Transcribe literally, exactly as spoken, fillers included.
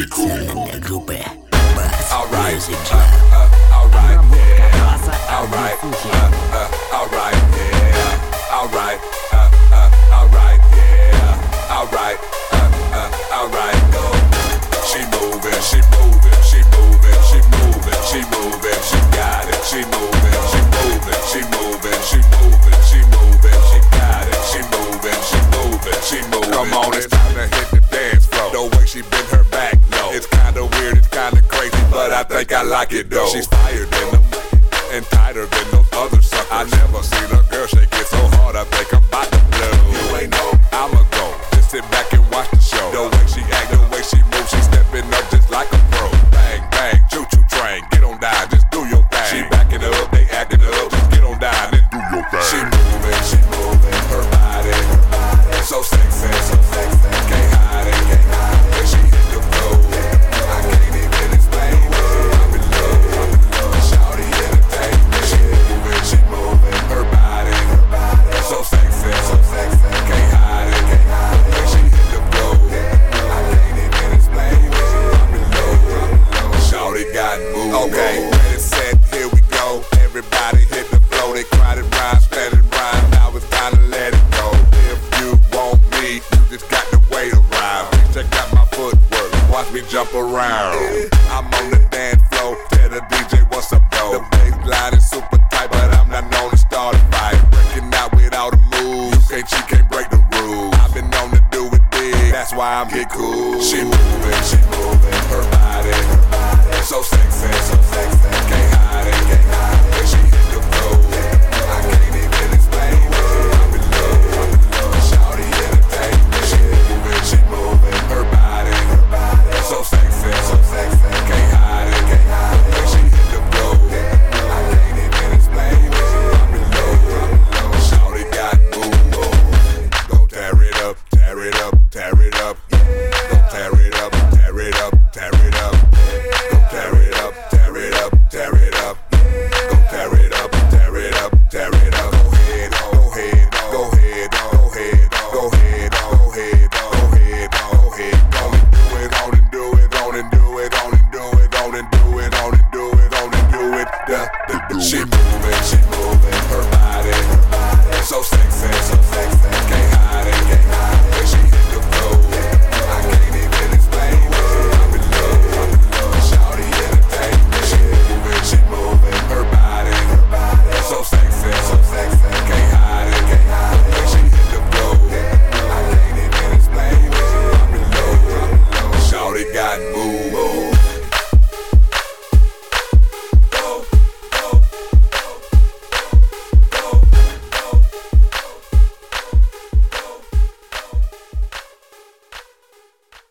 Специальная группа Alright, Music uh, Club. uh, alright, yeah. База Alright, Альфухи. uh, uh, alright, yeah. Alright, uh, uh, alright, yeah. Alright, uh, uh, alright, go. She moving, she moving, she moving, she moving, she moving, she got it. She moving, she moving, she moving, she moving, she moving, she got it. She moving, she moving, she moving. Come on, it's time to hit the dance floor. The way she bend her back, no. It's kinda weird, it's kinda crazy, but I think I like it though. She's fire than them and tighter than those other suckers. I never seen a girl shake it so hard, I think I'm about to blow. You ain't know, I'ma go. Just sit back and watch the show. The way she act, the way she moves, she stepping up just like a pro. Bang, bang, choo-choo train, get on down, just do your thing. She backing up, they acting up, just get on down and do your thing. She moving, she moving, her body, her body so sexy, so sexy, can't hide it, can't hide it. When she hit the floor, I can't even explain it. I'm in love, I'm in love, shawty entertain me. She moving, she moving, her body, her body so sexy, so sexy, can't hide it, can't hide it. When she hit the floor, I can't even explain it. I'm in love, I'm in love, shawty got moved. Okay, ready, set, here we go. Everybody hit the floor, they cried and rhyme, sped and rhyme. Now it's time to let it go. If you want me, you just got to wait around. Check out my footwork, watch me jump around. I'm on the dance floor, tell the D J what's up though. The bass line is super tight, but I'm not known to start a fight. Breaking out without a move, you can't cheat, can't break the rules. I've been known to do it big, that's why I'm get cool. She